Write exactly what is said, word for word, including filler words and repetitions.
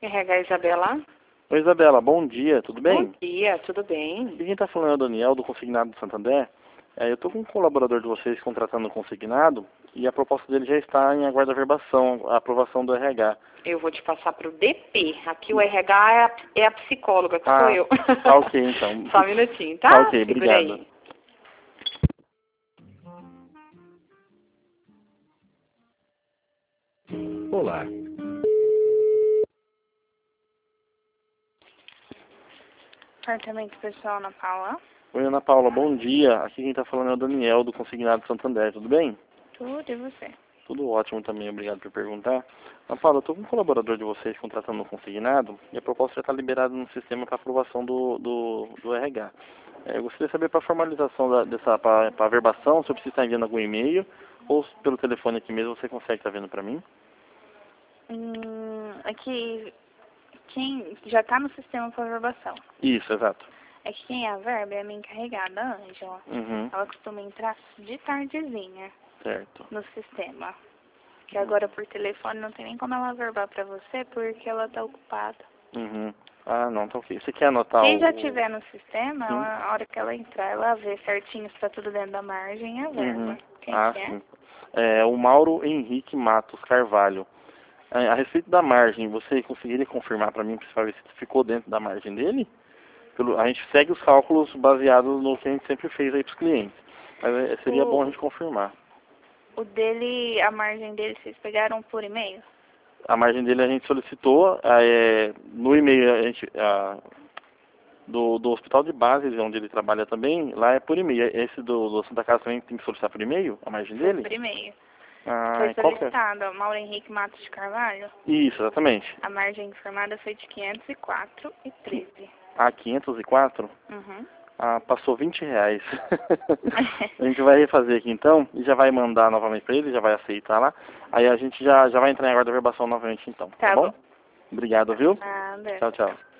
R H Isabela. Oi, Isabela, bom dia, tudo bem? Bom dia, tudo bem? E quem está falando é o Daniel, do Consignado do Santander. É, eu estou com um colaborador de vocês contratando o consignado e a proposta dele já está em aguardo verbação, a aprovação do R H. Eu vou te passar para o D P. Aqui o R H é a, é a psicóloga, que ah, sou eu. Tá ok, então. Só um minutinho, tá? Tá ok, Segura obrigado. aí. Olá. Apartamento pessoal Ana Paula. Oi, Ana Paula, bom dia. Aqui quem está falando é o Daniel, do Consignado do Santander, tudo bem? Tudo, e você? Tudo ótimo também, obrigado por perguntar. Ana Paula, eu estou com um colaborador de vocês contratando um consignado e a proposta já está liberada no sistema para aprovação do, do, do R H. É, eu gostaria de saber para a formalização da, dessa, para a verbação, se eu preciso estar enviando algum e-mail ou se pelo telefone aqui mesmo você consegue estar vendo para mim? Hum, aqui, quem já está no sistema para verbação. Isso, exato. É que quem é a verba é a minha encarregada, a Ângela. Uhum. Ela costuma entrar de tardezinha Certo. no sistema. Que agora por telefone não tem nem como ela verbar para você porque ela está ocupada. Uhum. Ah, não, tá ok. Você quer anotar Quem o... já tiver no sistema, Sim. ela, a hora que ela entrar, ela vê certinho se está tudo dentro da margem e a verba. Uhum. Quem Ah, que é? sim. É o Mauro Henrique Matos Carvalho. É, a respeito da margem, você conseguiria confirmar para mim para ver se ficou dentro da margem dele? Pelo, a gente segue os cálculos baseados no que a gente sempre fez aí para os clientes. Mas é, seria O- bom a gente confirmar. O dele, a margem dele, vocês pegaram por e-mail? A margem dele a gente solicitou é, no e-mail a gente, a, do, do hospital de base, onde ele trabalha também, lá é por e-mail. Esse do, do Santa Casa também tem que solicitar por e-mail, a margem Foi dele? por e-mail. Ah, Foi qual que é? solicitado, ó, Mauro Henrique Matos de Carvalho. Isso, exatamente. A margem informada foi de quinhentos e quatro e treze. Ah, quinhentos e quatro? Uhum. Ah, passou vinte reais. A gente vai refazer aqui então e já vai mandar novamente para ele, já vai aceitar lá. Aí a gente já, já vai entrar em aguardo de verbação novamente então, tá, Tá bom? bom. Obrigado, viu? Nada. Tchau, tchau.